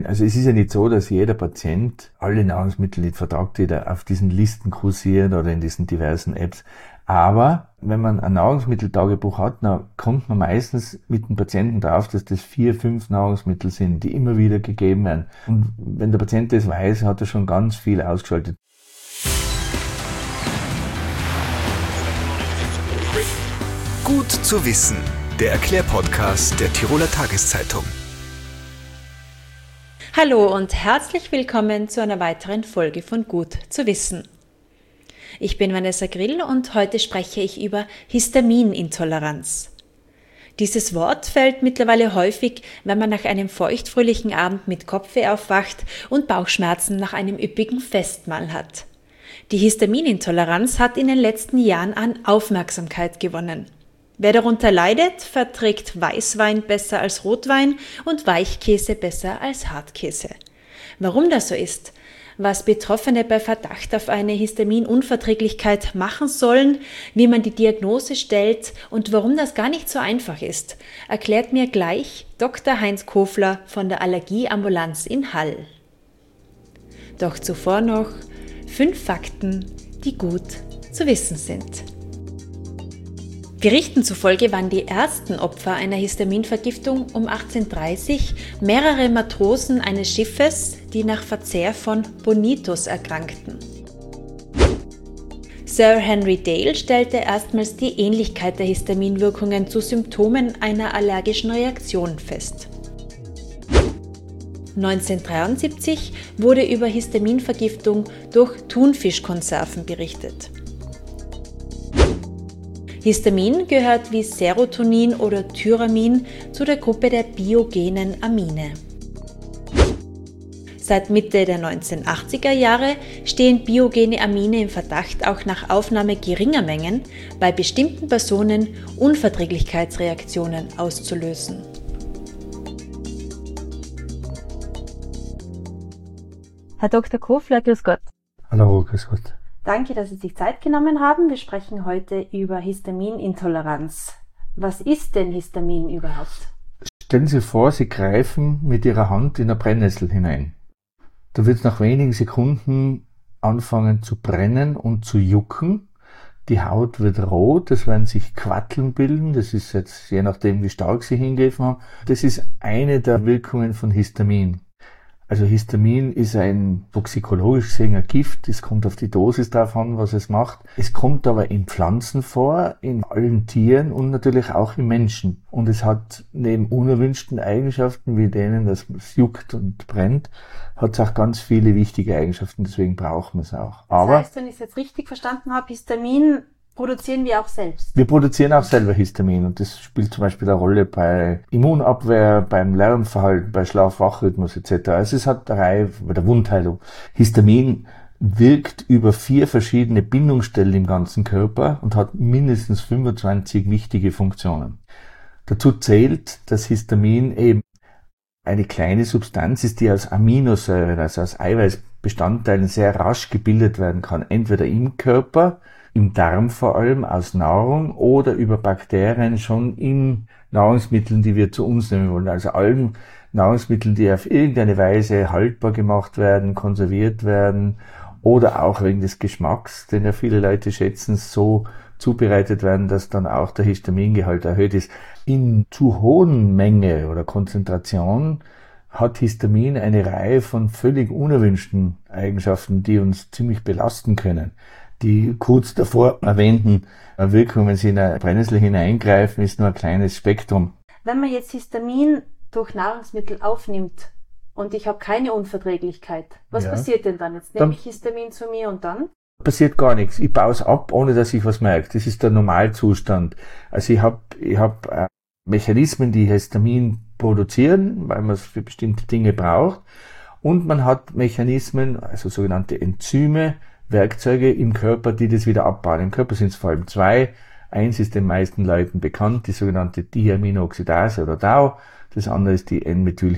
Also es ist ja nicht so, dass jeder Patient alle Nahrungsmittel nicht vertragt, die da auf diesen Listen kursieren oder in diesen diversen Apps. Aber wenn man ein Nahrungsmitteltagebuch hat, dann kommt man meistens mit dem Patienten drauf, dass das 4, 5 Nahrungsmittel sind, die immer wieder gegeben werden. Und wenn der Patient das weiß, hat er schon ganz viel ausgeschaltet. Gut zu wissen, der Erklärpodcast der Tiroler Tageszeitung. Hallo und herzlich willkommen zu einer weiteren Folge von Gut zu wissen. Ich bin Vanessa Grill und heute spreche ich über Histaminintoleranz. Dieses Wort fällt mittlerweile häufig, wenn man nach einem feuchtfröhlichen Abend mit Kopfweh aufwacht und Bauchschmerzen nach einem üppigen Festmahl hat. Die Histaminintoleranz hat in den letzten Jahren an Aufmerksamkeit gewonnen. Wer darunter leidet, verträgt Weißwein besser als Rotwein und Weichkäse besser als Hartkäse. Warum das so ist, was Betroffene bei Verdacht auf eine Histaminunverträglichkeit machen sollen, wie man die Diagnose stellt und warum das gar nicht so einfach ist, erklärt mir gleich Dr. Heinz Kofler von der Allergieambulanz in Hall. Doch zuvor noch 5 Fakten, die gut zu wissen sind. Berichten zufolge waren die ersten Opfer einer Histaminvergiftung um 1830 mehrere Matrosen eines Schiffes, die nach Verzehr von Bonitus erkrankten. Sir Henry Dale stellte erstmals die Ähnlichkeit der Histaminwirkungen zu Symptomen einer allergischen Reaktion fest. 1973 wurde über Histaminvergiftung durch Thunfischkonserven berichtet. Histamin gehört wie Serotonin oder Tyramin zu der Gruppe der biogenen Amine. Seit Mitte der 1980er Jahre stehen biogene Amine im Verdacht, auch nach Aufnahme geringer Mengen bei bestimmten Personen Unverträglichkeitsreaktionen auszulösen. Herr Dr. Kofler, grüß Gott. Hallo, grüß Gott. Danke, dass Sie sich Zeit genommen haben. Wir sprechen heute über Histaminintoleranz. Was ist denn Histamin überhaupt? Stellen Sie vor, Sie greifen mit Ihrer Hand in eine Brennnessel hinein. Da wird es nach wenigen Sekunden anfangen zu brennen und zu jucken. Die Haut wird rot, es werden sich Quatteln bilden. Das ist jetzt je nachdem, wie stark Sie hingegriffen haben. Das ist eine der Wirkungen von Histamin. Also Histamin ist ein toxikologisch gesehen ein Gift. Es kommt auf die Dosis drauf an, was es macht. Es kommt aber in Pflanzen vor, in allen Tieren und natürlich auch im Menschen. Und es hat neben unerwünschten Eigenschaften, wie denen, dass es juckt und brennt, hat es auch ganz viele wichtige Eigenschaften. Deswegen brauchen wir es auch. Aber das heißt, wenn ich es jetzt richtig verstanden habe, Histamin produzieren wir auch selbst? Wir produzieren auch selber Histamin und das spielt zum Beispiel eine Rolle bei Immunabwehr, beim Lernverhalten, bei Schlaf-Wach-Rhythmus etc. Also es hat eine Reihe bei der Wundheilung. Histamin wirkt über 4 verschiedene Bindungsstellen im ganzen Körper und hat mindestens 25 wichtige Funktionen. Dazu zählt, dass Histamin eben eine kleine Substanz ist, die aus Aminosäuren, also aus Eiweißbestandteilen sehr rasch gebildet werden kann, entweder im Körper, im Darm vor allem, aus Nahrung oder über Bakterien schon in Nahrungsmitteln, die wir zu uns nehmen wollen. Also allen Nahrungsmitteln, die auf irgendeine Weise haltbar gemacht werden, konserviert werden oder auch wegen des Geschmacks, den ja viele Leute schätzen, so zubereitet werden, dass dann auch der Histamingehalt erhöht ist. In zu hohen Menge oder Konzentration hat Histamin eine Reihe von völlig unerwünschten Eigenschaften, die uns ziemlich belasten können. Die kurz davor erwähnten Wirkungen, wenn Sie in eine Brennnessel hineingreifen, ist nur ein kleines Spektrum. Wenn man jetzt Histamin durch Nahrungsmittel aufnimmt und ich habe keine Unverträglichkeit, was passiert denn dann? Jetzt nehme ich Histamin zu mir und dann? Passiert gar nichts. Ich baue es ab, ohne dass ich was merke. Das ist der Normalzustand. Also ich habe Mechanismen, die Histamin produzieren, weil man es für bestimmte Dinge braucht. Und man hat Mechanismen, also sogenannte Enzyme, Werkzeuge im Körper, die das wieder abbauen. Im Körper sind es vor allem 2. Eins ist den meisten Leuten bekannt, die sogenannte Diaminooxidase oder DAO. Das andere ist die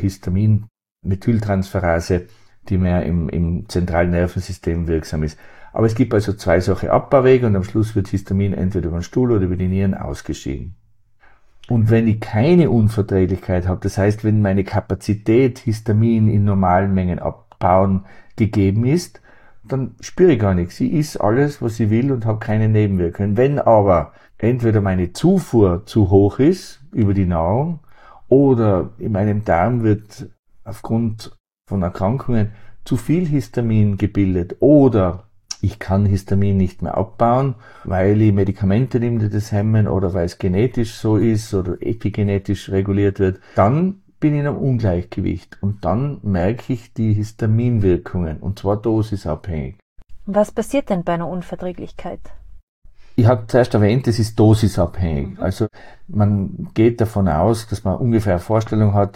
N-Methylhistamin-Methyltransferase, die mehr im zentralen Nervensystem wirksam ist. Aber es gibt also 2 solche Abbauwege und am Schluss wird Histamin entweder über den Stuhl oder über die Nieren ausgeschieden. Und wenn ich keine Unverträglichkeit habe, das heißt, wenn meine Kapazität, Histamin in normalen Mengen abbauen, gegeben ist, dann spüre ich gar nichts. Ich esse alles, was ich will und habe keine Nebenwirkungen. Wenn aber entweder meine Zufuhr zu hoch ist über die Nahrung oder in meinem Darm wird aufgrund von Erkrankungen zu viel Histamin gebildet oder ich kann Histamin nicht mehr abbauen, weil ich Medikamente nehme, die das hemmen oder weil es genetisch so ist oder epigenetisch reguliert wird, dann bin ich in einem Ungleichgewicht und dann merke ich die Histaminwirkungen und zwar dosisabhängig. Was passiert denn bei einer Unverträglichkeit? Ich habe zuerst erwähnt, es ist dosisabhängig. Also man geht davon aus, dass man ungefähr eine Vorstellung hat,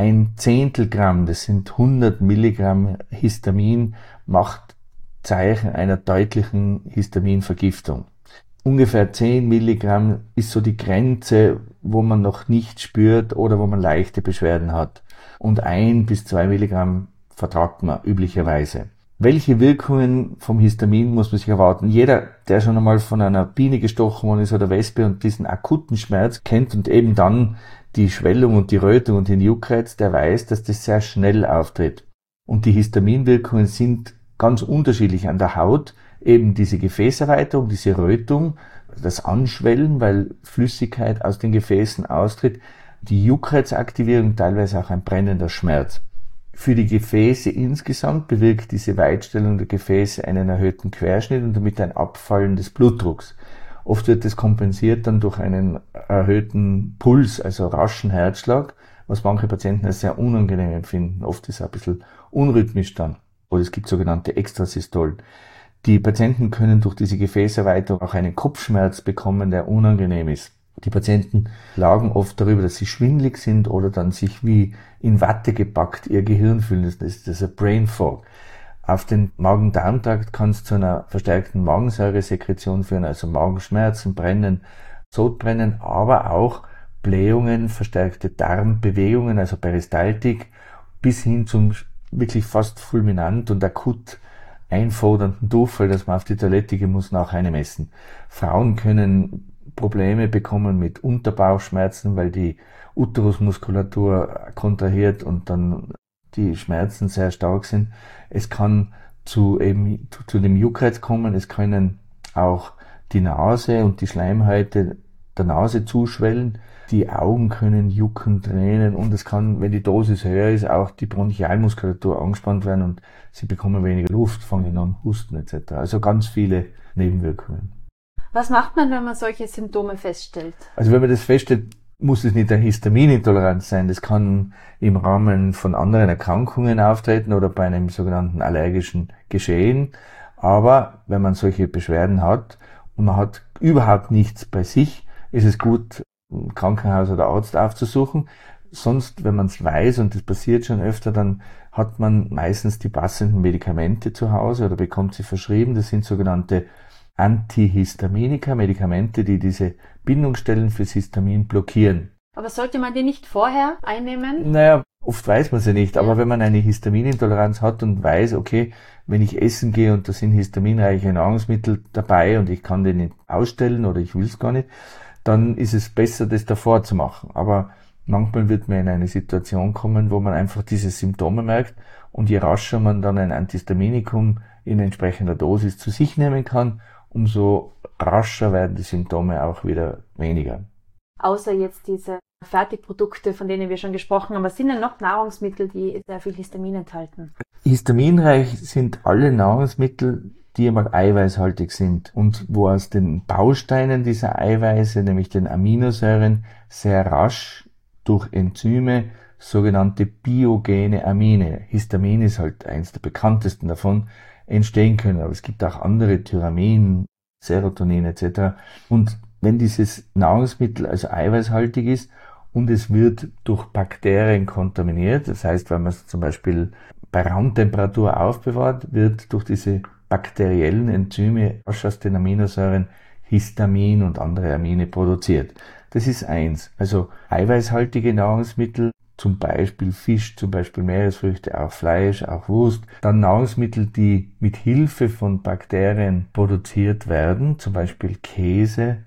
1/10 Gramm, das sind 100 Milligramm Histamin, macht Zeichen einer deutlichen Histaminvergiftung. Ungefähr 10 Milligramm ist so die Grenze, wo man noch nicht spürt oder wo man leichte Beschwerden hat. Und 1 bis 2 Milligramm vertragt man üblicherweise. Welche Wirkungen vom Histamin muss man sich erwarten? Jeder, der schon einmal von einer Biene gestochen worden ist oder Wespe und diesen akuten Schmerz kennt und eben dann die Schwellung und die Rötung und den Juckreiz, der weiß, dass das sehr schnell auftritt. Und die Histaminwirkungen sind ganz unterschiedlich an der Haut, eben diese Gefäßerweiterung, diese Rötung, das Anschwellen, weil Flüssigkeit aus den Gefäßen austritt, die Juckreizaktivierung, teilweise auch ein brennender Schmerz. Für die Gefäße insgesamt bewirkt diese Weitstellung der Gefäße einen erhöhten Querschnitt und damit ein Abfallen des Blutdrucks. Oft wird das kompensiert dann durch einen erhöhten Puls, also raschen Herzschlag, was manche Patienten als sehr unangenehm empfinden. Oft ist es ein bisschen unrhythmisch dann. Oder es gibt sogenannte Extrasystolen. Die Patienten können durch diese Gefäßerweiterung auch einen Kopfschmerz bekommen, der unangenehm ist. Die Patienten klagen oft darüber, dass sie schwindelig sind oder dann sich wie in Watte gepackt ihr Gehirn fühlen. Das ist ein Brain Fog. Auf den Magen-Darm-Trakt kann es zu einer verstärkten Magensäuresekretion führen, also Magenschmerzen, Brennen, Sodbrennen, aber auch Blähungen, verstärkte Darmbewegungen, also Peristaltik, bis hin zum wirklich fast fulminant und akut einfordernden Durchfall, dass man auf die Toilette gehen muss nach einem Essen. Frauen können Probleme bekommen mit Unterbauchschmerzen, weil die Uterusmuskulatur kontrahiert und dann die Schmerzen sehr stark sind. Es kann zu dem Juckreiz kommen, es können auch die Nase und die Schleimhäute der Nase zuschwellen, die Augen können jucken, tränen und es kann, wenn die Dosis höher ist, auch die Bronchialmuskulatur angespannt werden und sie bekommen weniger Luft, fangen an husten etc. Also ganz viele Nebenwirkungen. Was macht man, wenn man solche Symptome feststellt? Also wenn man das feststellt, muss es nicht eine Histaminintoleranz sein. Das kann im Rahmen von anderen Erkrankungen auftreten oder bei einem sogenannten allergischen Geschehen. Aber wenn man solche Beschwerden hat und man hat überhaupt nichts bei sich, ist es gut, Krankenhaus oder Arzt aufzusuchen. Sonst, wenn man es weiß, und das passiert schon öfter, dann hat man meistens die passenden Medikamente zu Hause oder bekommt sie verschrieben. Das sind sogenannte Antihistaminika, Medikamente, die diese Bindungsstellen fürs Histamin blockieren. Aber sollte man die nicht vorher einnehmen? Naja, oft weiß man sie nicht, aber wenn man eine Histaminintoleranz hat und weiß, okay, wenn ich essen gehe und da sind histaminreiche Nahrungsmittel dabei und ich kann die nicht ausstellen oder ich will es gar nicht, dann ist es besser, das davor zu machen. Aber manchmal wird man in eine Situation kommen, wo man einfach diese Symptome merkt und je rascher man dann ein Antihistaminikum in entsprechender Dosis zu sich nehmen kann, umso rascher werden die Symptome auch wieder weniger. Außer jetzt diese Fertigprodukte, von denen wir schon gesprochen haben, was sind denn noch Nahrungsmittel, die sehr viel Histamin enthalten? Histaminreich sind alle Nahrungsmittel, die einmal eiweißhaltig sind und wo aus den Bausteinen dieser Eiweiße, nämlich den Aminosäuren, sehr rasch durch Enzyme sogenannte biogene Amine, Histamin ist halt eins der bekanntesten davon, entstehen können. Aber es gibt auch andere, Tyramin, Serotonin etc. Und wenn dieses Nahrungsmittel also eiweißhaltig ist und es wird durch Bakterien kontaminiert, das heißt, wenn man es zum Beispiel bei Raumtemperatur aufbewahrt, wird durch diese bakteriellen Enzyme aus den Aminosäuren Histamin und andere Amine produziert. Das ist eins. Also eiweißhaltige Nahrungsmittel, zum Beispiel Fisch, zum Beispiel Meeresfrüchte, auch Fleisch, auch Wurst. Dann Nahrungsmittel, die mit Hilfe von Bakterien produziert werden, zum Beispiel Käse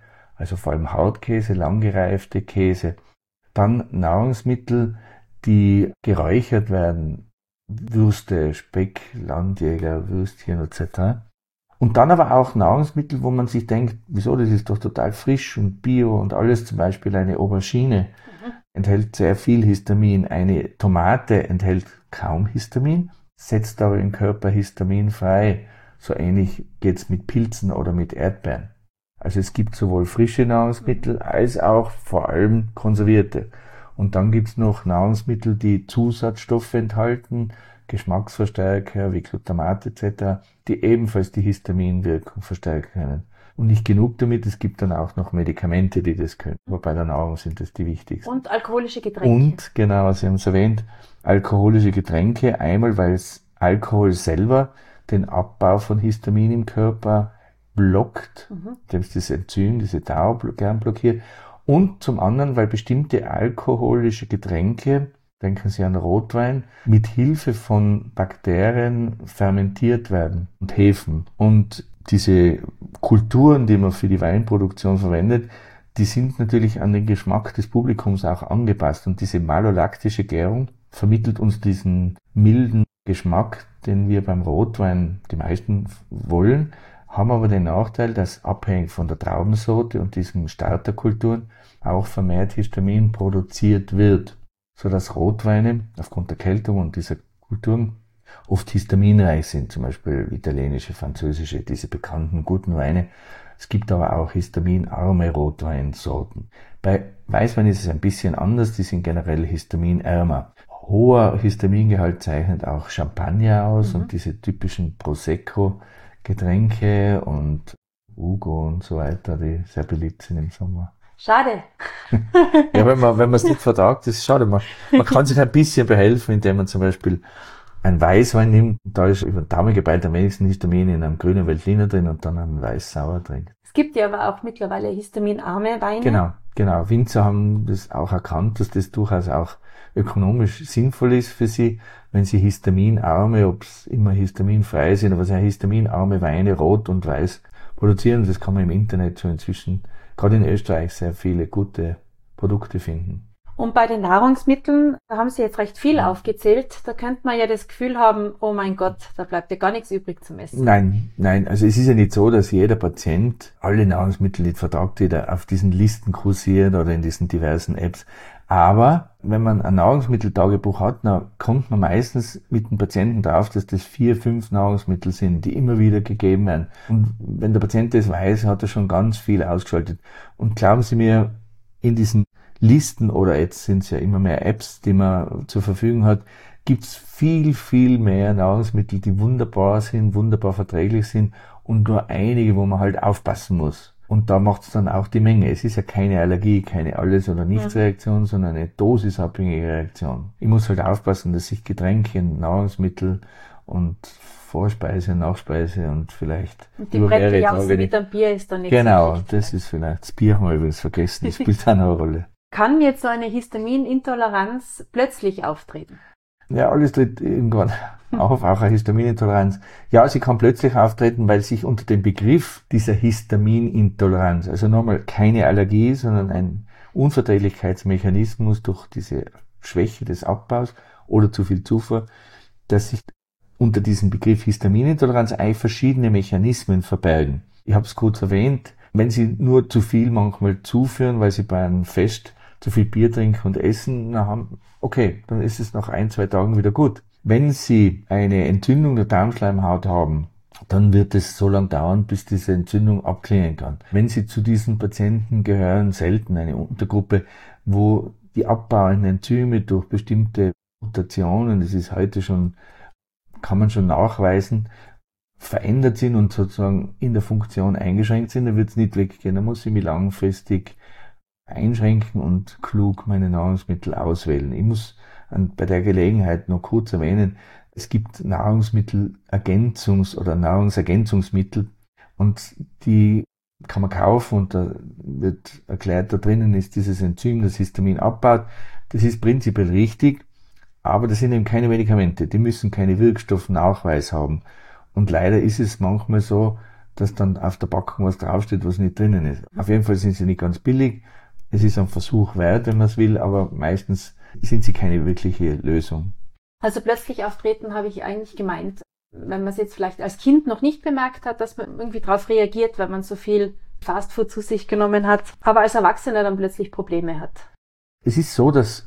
also vor allem Hartkäse, langgereifte Käse. Dann Nahrungsmittel, die geräuchert werden, Würste, Speck, Landjäger, Würstchen etc. Und dann aber auch Nahrungsmittel, wo man sich denkt, wieso, das ist doch total frisch und bio und alles, zum Beispiel eine Aubergine enthält sehr viel Histamin, eine Tomate enthält kaum Histamin, setzt aber im Körper Histamin frei. So ähnlich geht's mit Pilzen oder mit Erdbeeren. Also es gibt sowohl frische Nahrungsmittel als auch vor allem konservierte. Und dann gibt's noch Nahrungsmittel, die Zusatzstoffe enthalten, Geschmacksverstärker wie Glutamat etc., die ebenfalls die Histaminwirkung verstärken können. Und nicht genug damit, es gibt dann auch noch Medikamente, die das können. Aber bei der Nahrung sind das die wichtigsten. Und alkoholische Getränke. Und, genau, Sie haben es erwähnt, alkoholische Getränke. Einmal, weil es Alkohol selber den Abbau von Histamin im Körper blockt, indem es das Enzym, diese DAO gern blockiert. Und zum anderen, weil bestimmte alkoholische Getränke, denken Sie an Rotwein, mit Hilfe von Bakterien fermentiert werden und Hefen. Und diese Kulturen, die man für die Weinproduktion verwendet, die sind natürlich an den Geschmack des Publikums auch angepasst. Und diese malolaktische Gärung vermittelt uns diesen milden Geschmack, den wir beim Rotwein die meisten wollen, haben aber den Nachteil, dass abhängig von der Traubensorte und diesen Starterkulturen auch vermehrt Histamin produziert wird, sodass Rotweine aufgrund der Kältung und dieser Kulturen oft histaminreich sind, zum Beispiel italienische, französische, diese bekannten guten Weine. Es gibt aber auch histaminarme Rotweinsorten. Bei Weißwein ist es ein bisschen anders, die sind generell histaminärmer. Hoher Histamingehalt zeichnet auch Champagner aus und diese typischen Prosecco-Getränke und Ugo und so weiter, die sehr beliebt sind im Sommer. Schade. Ja, wenn man es nicht vertragt, das ist schade. Man kann sich ein bisschen behelfen, indem man zum Beispiel einen Weißwein nimmt, da ist über den Daumen gepeilt am wenigsten Histamin in einem grünen Veltliner drin und dann einen Weiß-Sauer trinkt. Es gibt ja aber auch mittlerweile histaminarme Weine. Genau. Winzer haben das auch erkannt, dass das durchaus auch ökonomisch sinnvoll ist für sie, wenn sie histaminarme, ob es immer histaminfrei sind, aber sehr histaminarme Weine, rot und weiß, produzieren. Das kann man im Internet so inzwischen, gerade in Österreich, sehr viele gute Produkte finden. Und bei den Nahrungsmitteln, da haben Sie jetzt recht viel aufgezählt, da könnte man ja das Gefühl haben, oh mein Gott, da bleibt ja gar nichts übrig zum Essen. Nein, also es ist ja nicht so, dass jeder Patient alle Nahrungsmittel nicht vertragt, die da auf diesen Listen kursieren oder in diesen diversen Apps. Aber wenn man ein Nahrungsmitteltagebuch hat, dann kommt man meistens mit dem Patienten drauf, dass das 4, 5 Nahrungsmittel sind, die immer wieder gegeben werden. Und wenn der Patient das weiß, hat er schon ganz viel ausgeschaltet. Und glauben Sie mir, in diesen Listen oder jetzt sind es ja immer mehr Apps, die man zur Verfügung hat, gibt's viel, viel mehr Nahrungsmittel, die wunderbar sind, wunderbar verträglich sind und nur einige, wo man halt aufpassen muss. Und da macht's dann auch die Menge. Es ist ja keine Allergie, keine Alles- oder Nichts-Reaktion, sondern eine dosisabhängige Reaktion. Ich muss halt aufpassen, dass ich Getränke, Nahrungsmittel und Vorspeise, Nachspeise und vielleicht und die Brettjausen mit einem Bier ist dann nicht genau, so wichtig. Das ist vielleicht, das Bier haben wir übrigens vergessen, das spielt auch noch eine Rolle. Kann jetzt so eine Histaminintoleranz plötzlich auftreten? Ja, alles tritt irgendwann auf, auch eine Histaminintoleranz. Ja, sie kann plötzlich auftreten, weil sich unter dem Begriff dieser Histaminintoleranz, also nochmal keine Allergie, sondern ein Unverträglichkeitsmechanismus durch diese Schwäche des Abbaus oder zu viel Zufuhr, dass sich unter diesem Begriff Histaminintoleranz eigentlich verschiedene Mechanismen verbergen. Ich habe es kurz erwähnt, wenn Sie nur zu viel manchmal zuführen, weil Sie bei einem Fest zu viel Bier trinken und essen, okay, dann ist es nach 1, 2 Tagen wieder gut. Wenn Sie eine Entzündung der Darmschleimhaut haben, dann wird es so lange dauern, bis diese Entzündung abklingen kann. Wenn Sie zu diesen Patienten gehören, selten eine Untergruppe, wo die abbauenden Enzyme durch bestimmte Mutationen, das ist heute schon, kann man schon nachweisen, verändert sind und sozusagen in der Funktion eingeschränkt sind, dann wird es nicht weggehen. Dann muss ich mich langfristig einschränken und klug meine Nahrungsmittel auswählen. Ich muss bei der Gelegenheit noch kurz erwähnen, es gibt oder Nahrungsergänzungsmittel und die kann man kaufen und da wird erklärt, da drinnen ist dieses Enzym, das Histamin abbaut. Das ist prinzipiell richtig, aber das sind eben keine Medikamente. Die müssen keine Wirkstoffnachweis haben. Und leider ist es manchmal so, dass dann auf der Packung was draufsteht, was nicht drinnen ist. Auf jeden Fall sind sie nicht ganz billig. Es ist ein Versuch wert, wenn man es will, aber meistens sind sie keine wirkliche Lösung. Also plötzlich auftreten habe ich eigentlich gemeint, wenn man es jetzt vielleicht als Kind noch nicht bemerkt hat, dass man irgendwie darauf reagiert, weil man so viel Fastfood zu sich genommen hat, aber als Erwachsener dann plötzlich Probleme hat. Es ist so, dass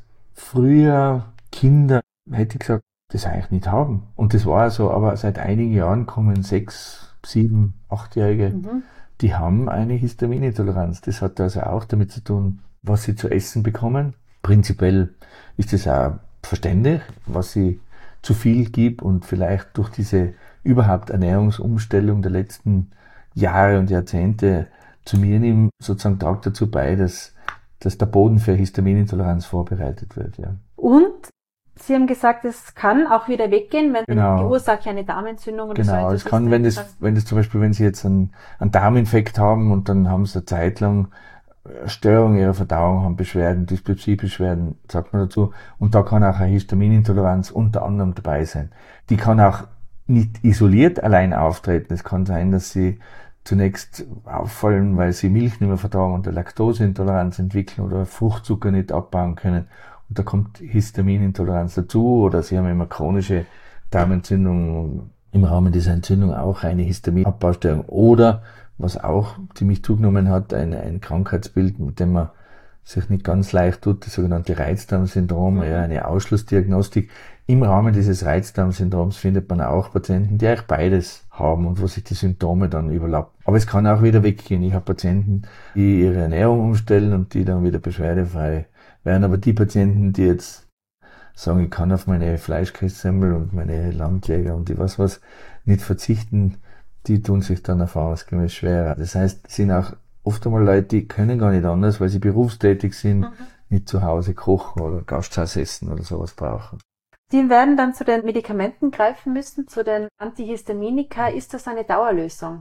früher Kinder, hätte ich gesagt, das eigentlich nicht haben. Und das war so, aber seit einigen Jahren kommen 6, 7, 8-Jährige, die haben eine Histaminintoleranz. Das hat also auch damit zu tun, was sie zu essen bekommen. Prinzipiell ist es auch verständlich, was sie zu viel gibt und vielleicht durch diese überhaupt Ernährungsumstellung der letzten Jahre und Jahrzehnte zu mir nimmt, sozusagen trägt dazu bei, dass der Boden für Histaminintoleranz vorbereitet wird. Ja. Und Sie haben gesagt, es kann auch wieder weggehen, wenn die Ursache eine Darmentzündung oder so ist. Genau, es kann, wenn das zum Beispiel, wenn Sie jetzt einen Darminfekt haben und dann haben Sie eine Zeit lang Störung ihrer Verdauung, haben Beschwerden, Dyspepsie-Beschwerden, sagt man dazu, und da kann auch eine Histaminintoleranz unter anderem dabei sein. Die kann auch nicht isoliert allein auftreten. Es kann sein, dass Sie zunächst auffallen, weil Sie Milch nicht mehr vertragen und eine Laktoseintoleranz entwickeln oder Fruchtzucker nicht abbauen können. Und da kommt Histaminintoleranz dazu, oder Sie haben immer chronische Darmentzündung, im Rahmen dieser Entzündung auch eine Histaminabbaustörung. Oder, was auch ziemlich zugenommen hat, ein Krankheitsbild, mit dem man sich nicht ganz leicht tut, das sogenannte Reizdarmsyndrom, eine Ausschlussdiagnostik. Im Rahmen dieses Reizdarmsyndroms findet man auch Patienten, die eigentlich beides haben und wo sich die Symptome dann überlappen. Aber es kann auch wieder weggehen. Ich habe Patienten, die ihre Ernährung umstellen und die dann wieder beschwerdefrei werden. Aber die Patienten, die jetzt sagen, ich kann auf meine Fleischkässemmel und meine Landjäger und die was nicht verzichten, die tun sich dann erfahrungsgemäß schwerer. Das heißt, es sind auch oft einmal Leute, die können gar nicht anders, weil sie berufstätig sind, nicht zu Hause kochen oder Gasthaus essen oder sowas brauchen. Die werden dann zu den Medikamenten greifen müssen, zu den Antihistaminika. Ist das eine Dauerlösung?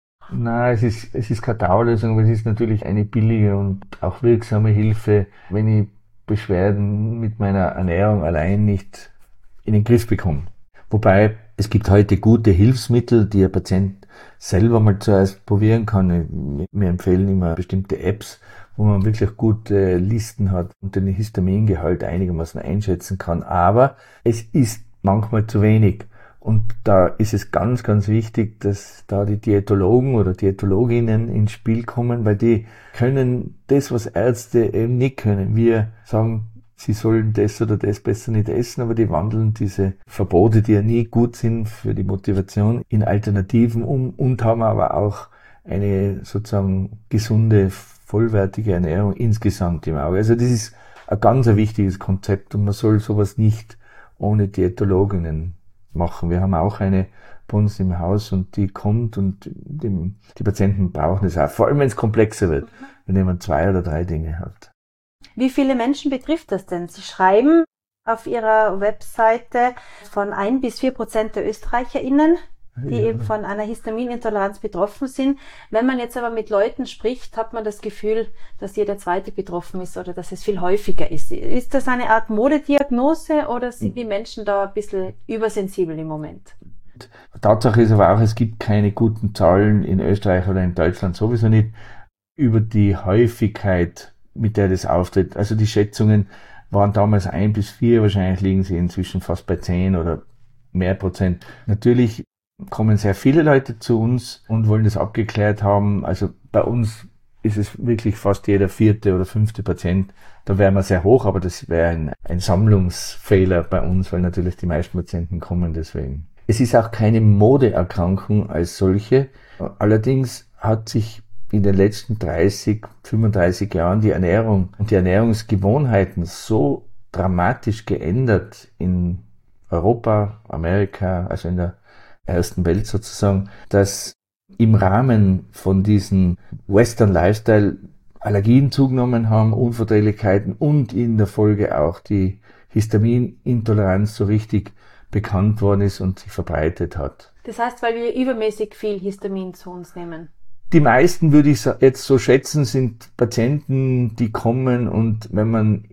Nein, es ist keine Dauerlösung, aber es ist natürlich eine billige und auch wirksame Hilfe, wenn ich Beschwerden mit meiner Ernährung allein nicht in den Griff bekomme. Wobei, es gibt heute gute Hilfsmittel, die ein Patient selber mal zuerst probieren kann. Wir empfehlen immer bestimmte Apps, wo man wirklich gute Listen hat und den Histamingehalt einigermaßen einschätzen kann. Aber es ist manchmal zu wenig. Und da ist es ganz, ganz wichtig, dass da die Diätologen oder Diätologinnen ins Spiel kommen, weil die können das, was Ärzte eben nicht können. Wir sagen, sie sollen das oder das besser nicht essen, aber die wandeln diese Verbote, die ja nie gut sind für die Motivation, in Alternativen um und haben aber auch eine sozusagen gesunde, vollwertige Ernährung insgesamt im Auge. Also das ist ein ganz wichtiges Konzept und man soll sowas nicht ohne Diätologinnen machen. Wir haben auch eine bei uns im Haus und die kommt und die Patienten brauchen es auch, vor allem wenn es komplexer wird, wenn jemand 2 oder 3 Dinge hat. Wie viele Menschen betrifft das denn? Sie schreiben auf Ihrer Webseite von 1-4% der ÖsterreicherInnen, die eben von einer Histaminintoleranz betroffen sind. Wenn man jetzt aber mit Leuten spricht, hat man das Gefühl, dass jeder Zweite betroffen ist oder dass es viel häufiger ist. Ist das eine Art Modediagnose oder sind die Menschen da ein bisschen übersensibel im Moment? Tatsache ist aber auch, es gibt keine guten Zahlen in Österreich oder in Deutschland sowieso nicht über die Häufigkeit, mit der das auftritt. Also die Schätzungen waren damals 1-4, wahrscheinlich liegen sie inzwischen fast bei 10 oder mehr Prozent. Natürlich kommen sehr viele Leute zu uns und wollen das abgeklärt haben. Also bei uns ist es wirklich fast jeder 4. oder 5. Patient. Da wären wir sehr hoch, aber das wäre ein Sammlungsfehler bei uns, weil natürlich die meisten Patienten kommen deswegen. Es ist auch keine Modeerkrankung als solche. Allerdings hat sich in den letzten 30, 35 Jahren die Ernährung und die Ernährungsgewohnheiten so dramatisch geändert in Europa, Amerika, also in der ersten Welt sozusagen, dass im Rahmen von diesem Western Lifestyle Allergien zugenommen haben, Unverträglichkeiten und in der Folge auch die Histaminintoleranz so richtig bekannt worden ist und sich verbreitet hat. Das heißt, weil wir übermäßig viel Histamin zu uns nehmen? Die meisten, würde ich jetzt so schätzen, sind Patienten, die kommen und wenn man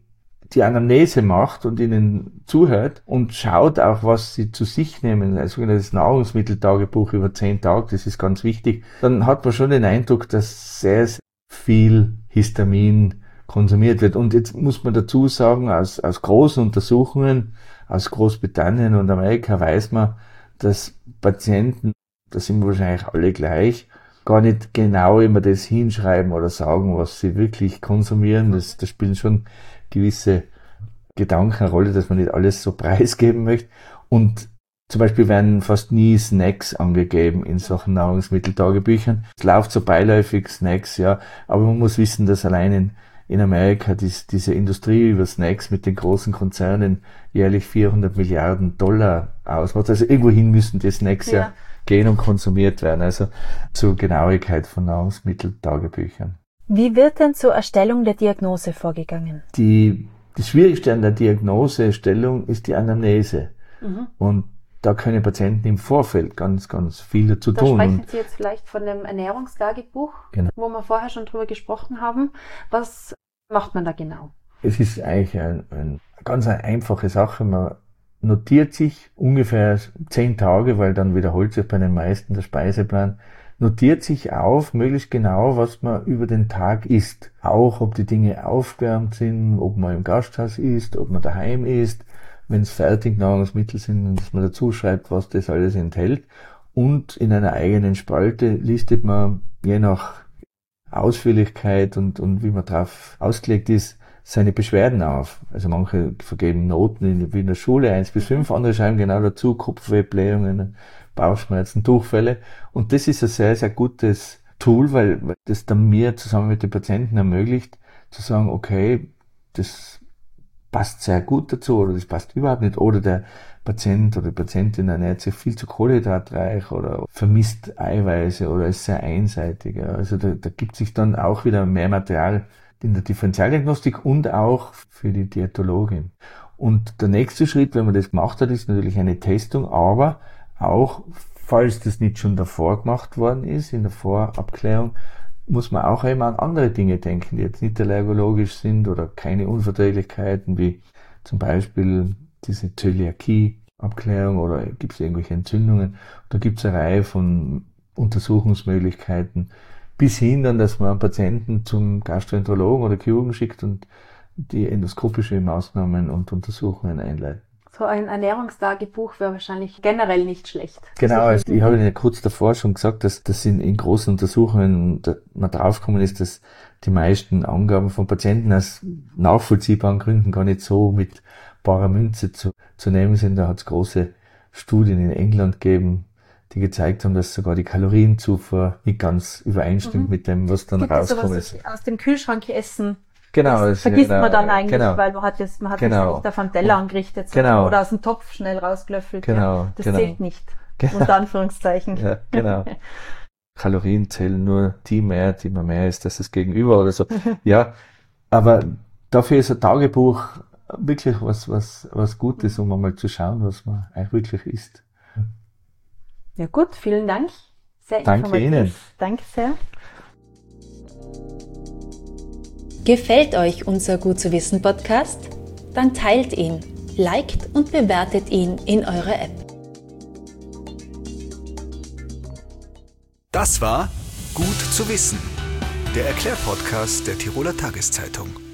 die Anamnese macht und ihnen zuhört und schaut auch, was sie zu sich nehmen, ein sogenanntes Nahrungsmitteltagebuch über 10 Tage, das ist ganz wichtig, dann hat man schon den Eindruck, dass sehr, sehr viel Histamin konsumiert wird. Und jetzt muss man dazu sagen, aus großen Untersuchungen aus Großbritannien und Amerika weiß man, dass Patienten, da sind wir wahrscheinlich alle gleich, gar nicht genau immer das hinschreiben oder sagen, was sie wirklich konsumieren. Da spielen schon gewisse Gedanken eine Rolle, dass man nicht alles so preisgeben möchte. Und zum Beispiel werden fast nie Snacks angegeben in solchen Nahrungsmitteltagebüchern. Es läuft so beiläufig Snacks, ja, aber man muss wissen, dass allein in Amerika diese Industrie über Snacks mit den großen Konzernen jährlich $400 Milliarden ausmacht. Also irgendwohin müssen die Snacks ja gehen und konsumiert werden. Also zur Genauigkeit von Nahrungsmitteltagebüchern. Wie wird denn zur Erstellung der Diagnose vorgegangen? Das Schwierigste an der Diagnosestellung ist die Anamnese. Und da können Patienten im Vorfeld ganz, ganz viel dazu tun. Da sprechen Sie jetzt vielleicht von dem Ernährungstagebuch, genau, wo wir vorher schon drüber gesprochen haben. Was macht man da genau? Es ist eigentlich eine ganz einfache Sache. Man notiert sich ungefähr 10 Tage, weil dann wiederholt sich bei den meisten der Speiseplan, notiert sich auf, möglichst genau, was man über den Tag isst. Auch, ob die Dinge aufgewärmt sind, ob man im Gasthaus isst, ob man daheim isst, wenn es Fertignahrungsmittel sind, dass man dazu schreibt, was das alles enthält. Und in einer eigenen Spalte listet man, je nach Ausführlichkeit und wie man drauf ausgelegt ist, seine Beschwerden auf. Also manche vergeben Noten wie in der Schule 1 bis 5, andere schreiben genau dazu Kopfweh, Blähungen, Bauchschmerzen, Durchfälle. Und das ist ein sehr, sehr gutes Tool, weil das dann mir zusammen mit den Patienten ermöglicht, zu sagen, okay, das passt sehr gut dazu oder das passt überhaupt nicht. Oder der Patient oder die Patientin ernährt sich viel zu kohlenhydratreich oder vermisst Eiweiße oder ist sehr einseitig. Also da gibt sich dann auch wieder mehr Material in der Differentialdiagnostik und auch für die Diätologin. Und der nächste Schritt, wenn man das gemacht hat, ist natürlich eine Testung, aber auch, falls das nicht schon davor gemacht worden ist, in der Vorabklärung, muss man auch immer an andere Dinge denken, die jetzt nicht allergologisch sind oder keine Unverträglichkeiten, wie zum Beispiel diese Zöliakie-Abklärung oder gibt es irgendwelche Entzündungen. Da gibt es eine Reihe von Untersuchungsmöglichkeiten, bis hin dann, dass man einen Patienten zum Gastroenterologen oder Chirurgen schickt und die endoskopische Maßnahmen und Untersuchungen einleitet. So ein Ernährungstagebuch wäre wahrscheinlich generell nicht schlecht. Genau, also ich habe Ihnen ja kurz davor schon gesagt, dass das in großen Untersuchungen man draufgekommen ist, dass die meisten Angaben von Patienten aus nachvollziehbaren Gründen gar nicht so mit barer Münze zu nehmen sind. Da hat es große Studien in England gegeben, die gezeigt haben, dass sogar die Kalorienzufuhr nicht ganz übereinstimmt mit dem, was dann rauskommt. Aus dem Kühlschrank essen. Genau, das vergisst man dann eigentlich, genau, weil man hat es nicht auf den Teller angerichtet, genau, oder aus dem Topf schnell rausgelöffelt. Genau, das genau, zählt nicht, genau, unter Anführungszeichen. Ja, genau. Kalorien zählen nur die man mehr isst, als das Gegenüber oder so. Ja, aber dafür ist ein Tagebuch wirklich was Gutes, um einmal zu schauen, was man eigentlich wirklich isst. Ja gut, vielen Dank. Sehr Danke Ihnen. Danke sehr. Gefällt euch unser Gut zu wissen Podcast? Dann teilt ihn, liked und bewertet ihn in eurer App. Das war Gut zu wissen, der Erklärpodcast der Tiroler Tageszeitung.